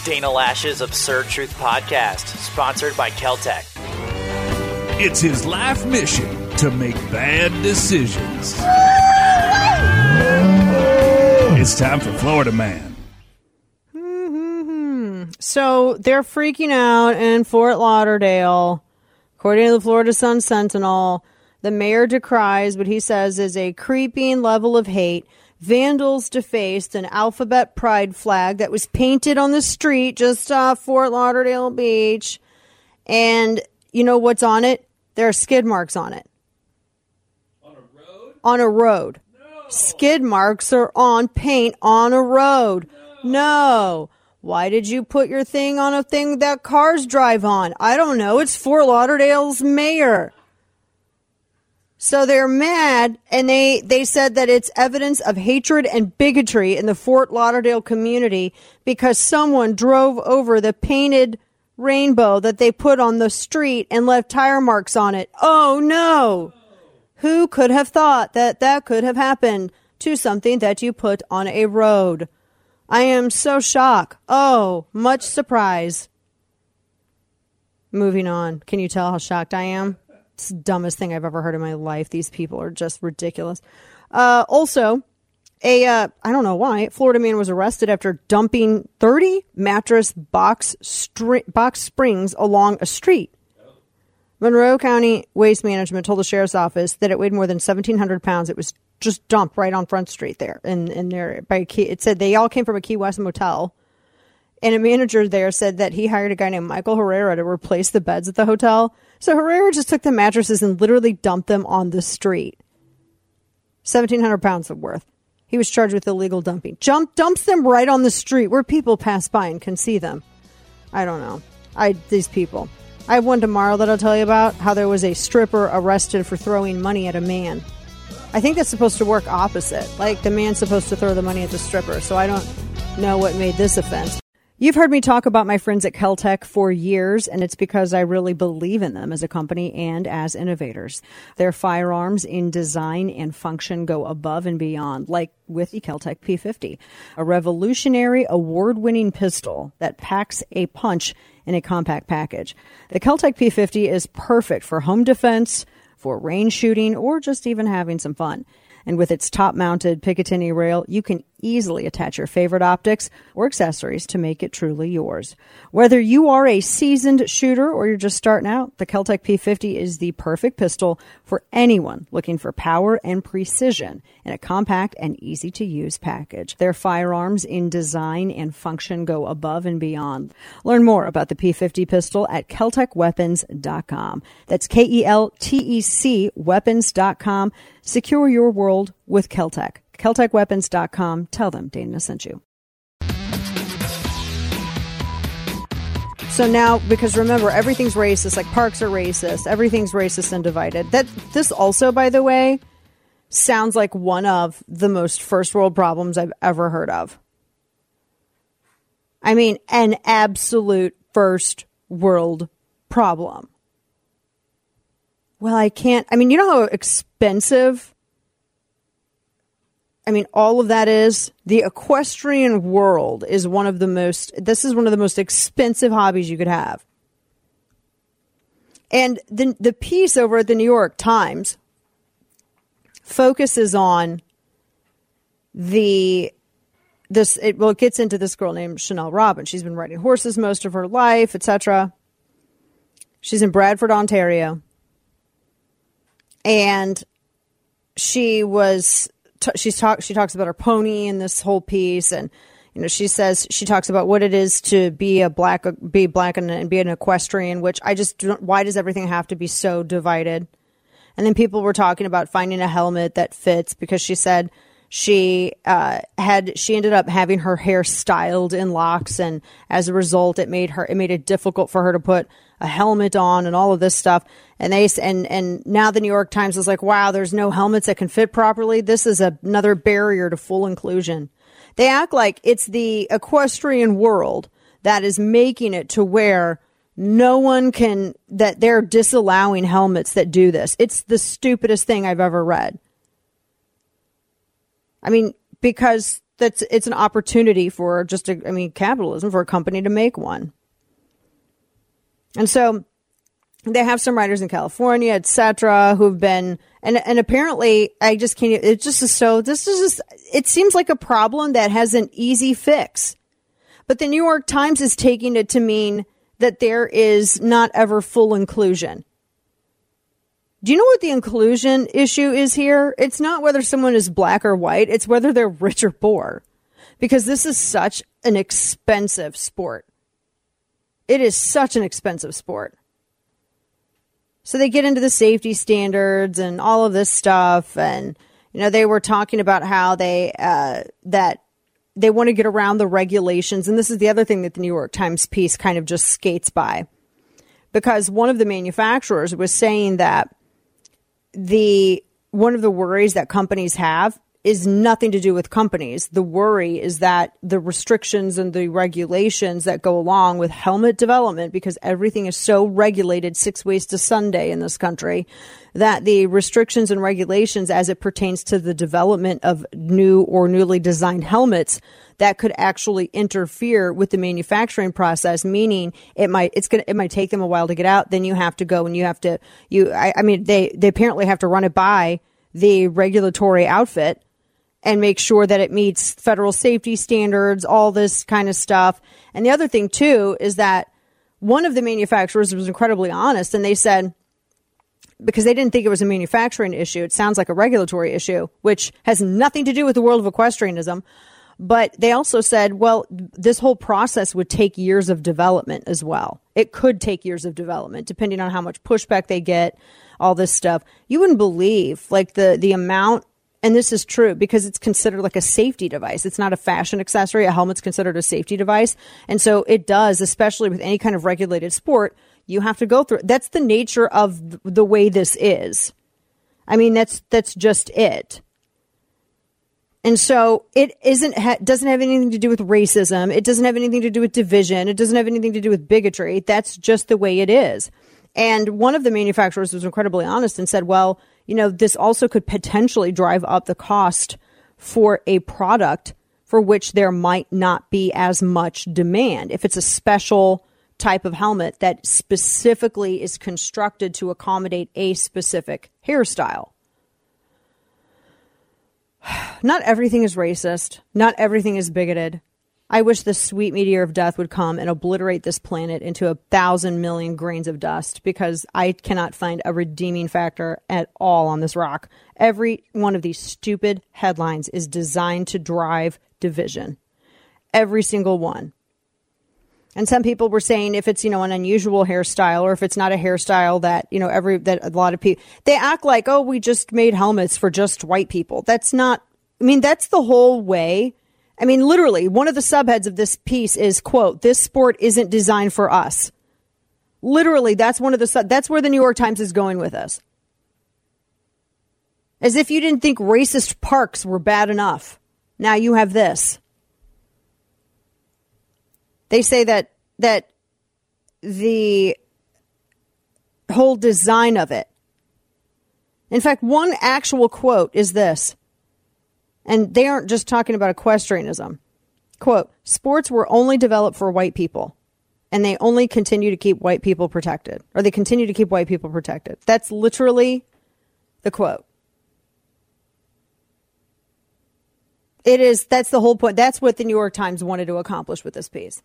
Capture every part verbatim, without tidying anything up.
Dana Lash's Absurd Truth Podcast, sponsored by Keltec. It's his life mission to make bad decisions. It's time for Florida Man. Mm-hmm. So they're freaking out in Fort Lauderdale. According to the Florida Sun Sentinel, the mayor decries what he says is a creeping level of hate. Vandals defaced an alphabet pride flag that was painted on the street just off Fort Lauderdale Beach. And you know what's on it? There are skid marks on it. On a road? On a road. No. Skid marks are on paint on a road. No. no. Why did you put your thing on a thing that cars drive on? I don't know. It's Fort Lauderdale's mayor. So they're mad, and they, they said that it's evidence of hatred and bigotry in the Fort Lauderdale community because someone drove over the painted rainbow that they put on the street and left tire marks on it. Oh, no. Who could have thought that that could have happened to something that you put on a road? I am so shocked. Oh, much surprise. Moving on. Can you tell how shocked I am? It's the dumbest thing I've ever heard in my life. These people are just ridiculous. Uh, also, a uh, I don't know why, Florida man was arrested after dumping thirty mattress box stri- box springs along a street. Monroe County Waste Management told the sheriff's office that it weighed more than seventeen hundred pounds. It was just dumped right on Front Street there. In, in there by Key, it said they all came from a Key West motel. And a manager there said that he hired a guy named Michael Herrera to replace the beds at the hotel. So Herrera just took the mattresses and literally dumped them on the street. seventeen hundred pounds of worth. He was charged with illegal dumping. Jump, dumps them right on the street where people pass by and can see them. I don't know. I These people. I have one tomorrow that I'll tell you about, how there was a stripper arrested for throwing money at a man. I think that's supposed to work opposite. Like the man's supposed to throw the money at the stripper. So I don't know what made this offense. You've heard me talk about my friends at Keltec for years, and it's because I really believe in them as a company and as innovators. Their firearms in design and function go above and beyond, like with the Keltec P fifty, a revolutionary award-winning pistol that packs a punch in a compact package. The Keltec P fifty is perfect for home defense, for range shooting, or just even having some fun. And with its top-mounted Picatinny rail, you can easily attach your favorite optics or accessories to make it truly yours. Whether you are a seasoned shooter or you're just starting out, the Keltec P fifty is the perfect pistol for anyone looking for power and precision in a compact and easy-to-use package. Their firearms in design and function go above and beyond. Learn more about the P fifty pistol at Keltec Weapons dot com. That's K E L T E C weapons dot com. Secure your world with Keltec. Keltec Weapons dot com. Tell them Dana sent you. So now, because remember, everything's racist, like parks are racist, everything's racist and divided. That this also, by the way, sounds like one of the most first world problems I've ever heard of. I mean, an absolute first world problem. Well, I can't, I mean, you know how expensive, I mean, all of that is? The equestrian world is one of the most, this is one of the most expensive hobbies you could have. And the, the piece over at the New York Times focuses on the, this, it, well, it gets into this girl named Chanel Robbins. She's been riding horses most of her life, et cetera. She's in Bradford, Ontario. And she was, t- she's talk, she talks about her pony in this whole piece. And, you know, she says, she talks about what it is to be a black, be black and, and be an equestrian, which I just don't, why does everything have to be so divided? And then people were talking about finding a helmet that fits because she said she, uh, had, she ended up having her hair styled in locks. And as a result, it made her, it made it difficult for her to put a helmet on and all of this stuff. And they and and now the New York Times is like, wow, there's no helmets that can fit properly. This is a, another barrier to full inclusion. They act like it's the equestrian world that is making it to where no one can, that they're disallowing helmets that do this. It's the stupidest thing I've ever read. I mean, because that's it's an opportunity for just a, I mean, capitalism, for a company to make one. And so they have some writers in California, et cetera, who've been, and and apparently, I just can't, it just is so, this is just, it seems like a problem that has an easy fix. But the New York Times is taking it to mean that there is not ever full inclusion. Do you know what the inclusion issue is here? It's not whether someone is black or white, it's whether they're rich or poor. Because this is such an expensive sport. It is such an expensive sport. So they get into the safety standards and all of this stuff. And, you know, they were talking about how they, uh, that they want to get around the regulations. And this is the other thing that the New York Times piece kind of just skates by. Because one of the manufacturers was saying that the, one of the worries that companies have is nothing to do with companies. The worry is that the restrictions and the regulations that go along with helmet development, because everything is so regulated six ways to Sunday in this country, that the restrictions and regulations as it pertains to the development of new or newly designed helmets that could actually interfere with the manufacturing process, meaning it might, it's going to, it might take them a while to get out. Then you have to go and you have to, you, I, I mean, they, they apparently have to run it by the regulatory outfit and make sure that it meets federal safety standards, all this kind of stuff. And the other thing, too, is that one of the manufacturers was incredibly honest, and they said, because they didn't think it was a manufacturing issue, it sounds like a regulatory issue, which has nothing to do with the world of equestrianism. But they also said, well, this whole process would take years of development as well. It could take years of development, depending on how much pushback they get, all this stuff. You wouldn't believe, like, the, the amount. And this is true because it's considered like a safety device. It's not a fashion accessory. A helmet's considered a safety device. And so it does, especially with any kind of regulated sport, you have to go through. That's the nature of the way this is. I mean, that's that's just it. And so it isn't ha- doesn't have anything to do with racism. It doesn't have anything to do with division. It doesn't have anything to do with bigotry. That's just the way it is. And one of the manufacturers was incredibly honest and said, well, you know, this also could potentially drive up the cost for a product for which there might not be as much demand. If it's a special type of helmet that specifically is constructed to accommodate a specific hairstyle. Not everything is racist. Not everything is bigoted. I wish the sweet meteor of death would come and obliterate this planet into a thousand million grains of dust, because I cannot find a redeeming factor at all on this rock. Every one of these stupid headlines is designed to drive division. Every single one. And some people were saying if it's, you know, an unusual hairstyle, or if it's not a hairstyle that, you know, every, that a lot of people, they act like, oh, we just made helmets for just white people. That's not, I mean, that's the whole way. I mean, literally, one of the subheads of this piece is, quote, this sport isn't designed for us. Literally, that's one of the, that's where the New York Times is going with this. As if you didn't think racist parks were bad enough. Now you have this. They say that, that the whole design of it. In fact, one actual quote is this. And they aren't just talking about equestrianism. Quote, sports were only developed for white people, and they only continue to keep white people protected, or they continue to keep white people protected. That's literally the quote. It is, that's the whole point. That's what the New York Times wanted to accomplish with this piece.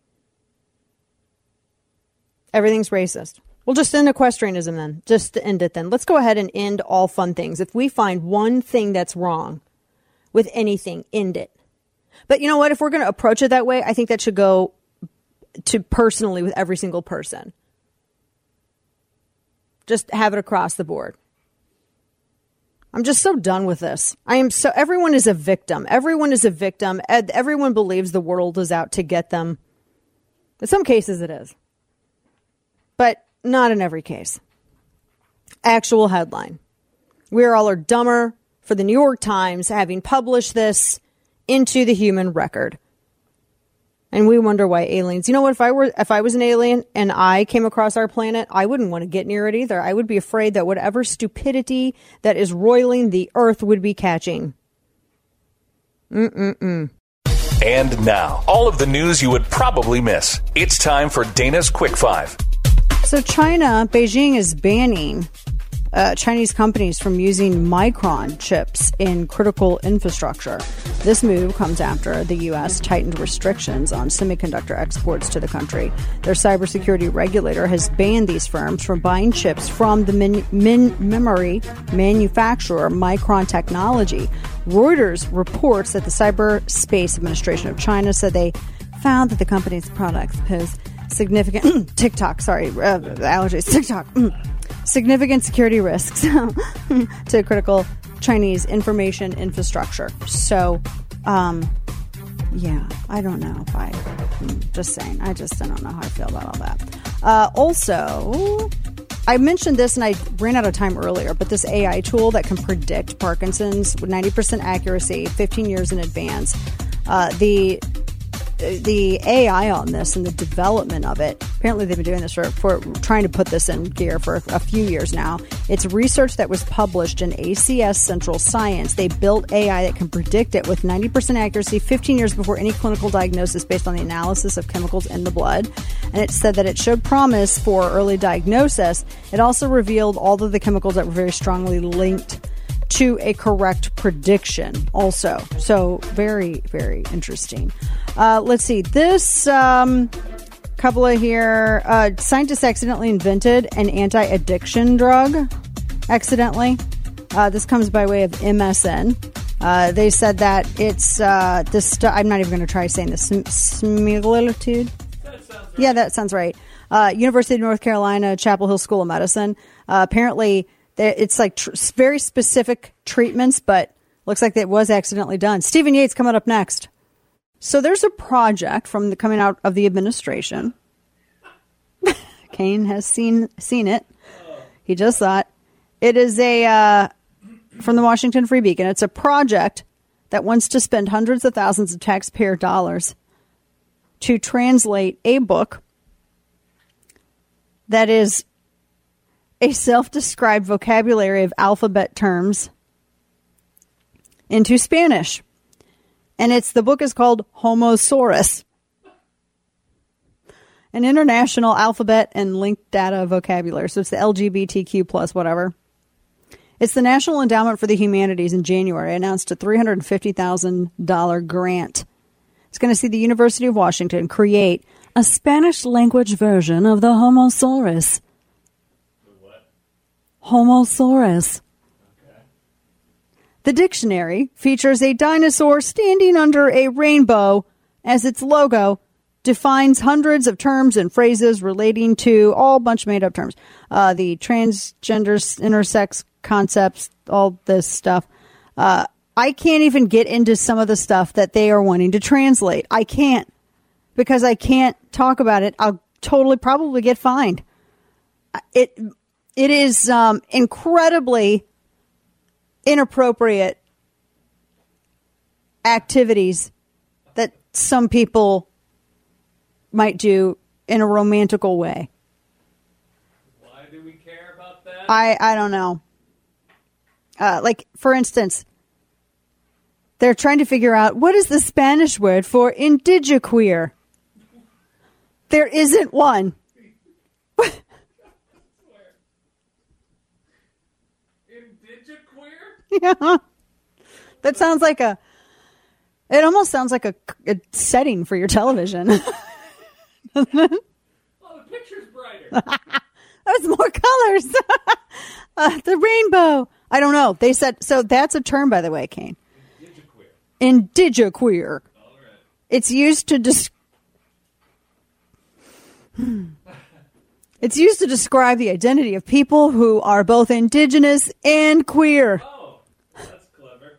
Everything's racist. We'll just end equestrianism then, just to end it then. Let's go ahead and end all fun things. If we find one thing that's wrong with anything, end it. But you know what? If we're going to approach it that way, I think that should go to personally with every single person. Just have it across the board. I'm just so done with this. I am so, everyone is a victim. Everyone is a victim. Everyone believes the world is out to get them. In some cases it is. But not in every case. Actual headline. We all are dumber for the New York Times having published this into the human record. And we wonder why aliens, you know what, if I were, if I was an alien and I came across our planet, I wouldn't want to get near it either. I would be afraid that whatever stupidity that is roiling the earth would be catching. Mm-mm-mm. And now, all of the news you would probably miss. It's time for Dana's Quick Five. So China, Beijing is banning uh, Chinese companies from using Micron chips in critical infrastructure. This move comes after the U S tightened restrictions on semiconductor exports to the country. Their cybersecurity regulator has banned these firms from buying chips from the min- min- memory manufacturer Micron Technology. Reuters reports that the Cyberspace Administration of China said they found that the company's products pose significant TikTok, sorry, uh, allergies, TikTok, significant security risks to critical Chinese information infrastructure. So, um, yeah, I don't know if I, I'm just saying, I just I don't know how I feel about all that. Uh, also, I mentioned this and I ran out of time earlier, but this A I tool that can predict Parkinson's with ninety percent accuracy, fifteen years in advance, uh, the the A I on this and the development of it, apparently they've been doing this for, for trying to put this in gear for a few years now. It's research that was published in A C S Central Science. They built A I that can predict it with ninety percent accuracy fifteen years before any clinical diagnosis based on the analysis of chemicals in the blood. And it said that it showed promise for early diagnosis. It also revealed all of the chemicals that were very strongly linked to a correct prediction also. So very, very interesting. Uh, let's see. This um, couple of here. Uh, scientists accidentally invented an anti-addiction drug. Accidentally. Uh, this comes by way of M S N. Uh, they said that it's uh, this. St- I'm not even going to try saying this. Similitude. Right. Yeah, that sounds right. Uh, University of North Carolina, Chapel Hill School of Medicine. Uh, apparently, it's like tr- very specific treatments, but looks like it was accidentally done. Stephen Yates coming up next. So there's a project from the coming out of the administration. Kane has seen seen it. He just saw it. It is a uh, from the Washington Free Beacon. It's a project that wants to spend hundreds of thousands of taxpayer dollars to translate a book that is a self-described vocabulary of alphabet terms into Spanish. And it's the book is called Homosaurus, an international alphabet and linked data vocabulary. So it's the L G B T Q plus whatever. It's the National Endowment for the Humanities in January announced a three hundred fifty thousand dollars grant. It's going to see the University of Washington create a Spanish language version of the Homosaurus. Homosaurus. Okay. The dictionary features a dinosaur standing under a rainbow as its logo, defines hundreds of terms and phrases relating to all bunch of made-up terms. Uh, the transgender, intersex concepts, all this stuff. Uh, I can't even get into some of the stuff that they are wanting to translate. I can't. Because I can't talk about it. I'll totally probably get fined. It... It is um, incredibly inappropriate activities that some people might do in a romantical way. Why do we care about that? I, I don't know. Uh, like, for instance, they're trying to figure out what is the Spanish word for indigiqueer. There isn't one. Yeah, that sounds like a. It almost sounds like a, a setting for your television. Oh, the picture's brighter. There's more colors. uh, the rainbow. I don't know. They said so. That's a term, by the way, Kane. Indigiqueer. Indigiqueer. All right. It's used to dis- It's used to describe the identity of people who are both indigenous and queer. Oh. That's clever.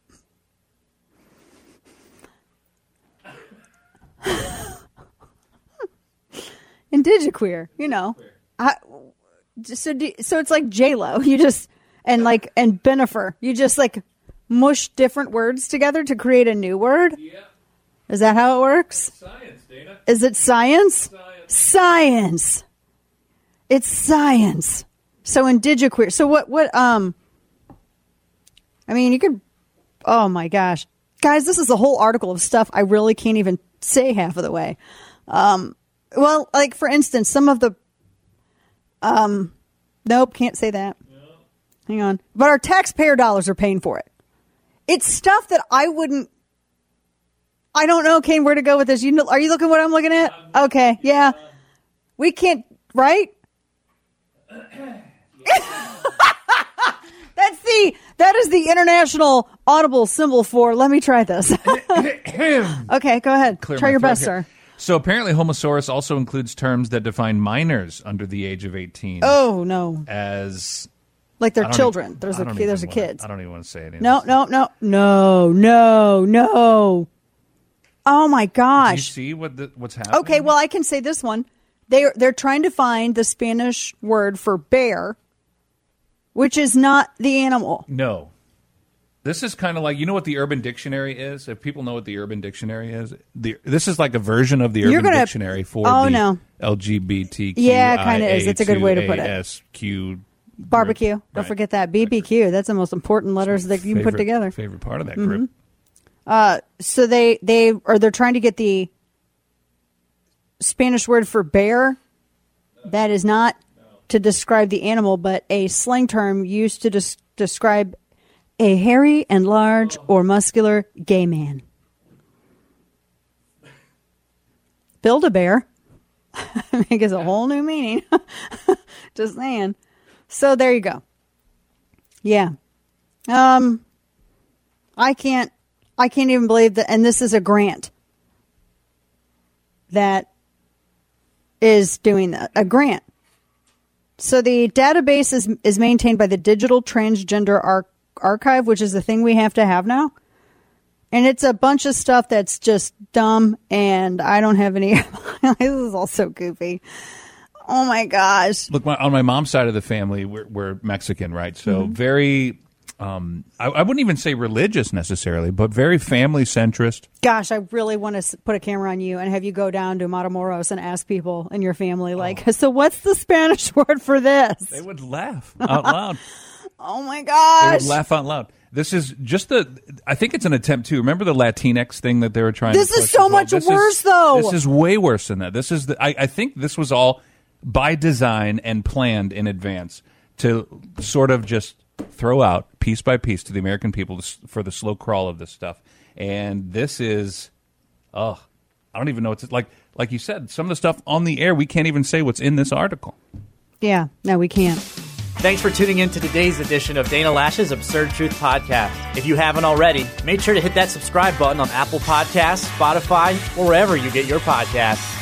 Indigiqueer, you know. I, so, do, so it's like J-Lo. You just, and like, and Benifer. You just like mush different words together to create a new word? Yeah. Is that how it works? It's science, Dana. Is it science? Science. Science. It's science. So indigiqueer. So what, what, um, I mean, you could, oh my gosh. guys, this is a whole article of stuff I really can't even say half of the way. Um, well, like, for instance, some of the... Um, nope, can't say that. No. Hang on. But our taxpayer dollars are paying for it. It's stuff that I wouldn't... I don't know, Kane, where to go with this. You know, are you looking what I'm looking at? Okay, yeah. We can't... Right? That's the that is the international audible symbol for let me try this. Okay, go ahead. Clear try your best, here. sir. So apparently Homosaurus also includes terms that define minors under the age of eighteen. Oh, no. As like they're I don't children. Even, there's I a don't there's a even kids. wanna, I don't even want to say it. No, no, no. No, no, no. Oh my gosh. Do you see what the, what's happening? Okay, well I can say this one. They're they're trying to find the Spanish word for bear, which is not the animal. No. This is kind of like, you know what the Urban Dictionary is? If people know what the Urban Dictionary is, the, this is like a version of the You're Urban gonna, Dictionary for oh, the no. L G B T Q. Yeah, it kind of is. It's a good way to put it. S Q Barbecue. Don't right. forget that. B B Q. That's the most important letters that you can favorite, put together. Favorite part of that mm-hmm. group. Uh, so they, they, or they're trying to get the Spanish word for bear. That is not to describe the animal, but a slang term used to des- describe a hairy and large or muscular gay man. Build-A-Bear. I think it's a whole new meaning. Just saying. So there you go. Yeah. Um, I can't, I can't even believe that. And this is a grant that is doing that, a grant. So the database is is maintained by the Digital Transgender Ar- Archive, which is the thing we have to have now. And it's a bunch of stuff that's just dumb, and I don't have any... This is all so goofy. Oh, my gosh. Look, my, on my mom's side of the family, we're, we're Mexican, right? So mm-hmm. very... Um, I, I wouldn't even say religious necessarily, but very family centrist. Gosh, I really want to put a camera on you and have you go down to Matamoros and ask people in your family, like, oh. so what's the Spanish word for this? They would laugh out loud. Oh my gosh. They would laugh out loud. This is just the, I think it's an attempt to, remember the Latinx thing that they were trying this to push? This is so well? much this worse is, though. This is way worse than that. This is the, I, I think this was all by design and planned in advance to sort of just throw out piece by piece to the American people for the slow crawl of this stuff. And this is, oh, I don't even know what's like. Like you said, some of the stuff on the air, we can't even say what's in this article. Yeah, no, we can't. Thanks for tuning in to today's edition of Dana Lash's Absurd Truth Podcast. If you haven't already, make sure to hit that subscribe button on Apple Podcasts, Spotify, or wherever you get your podcasts.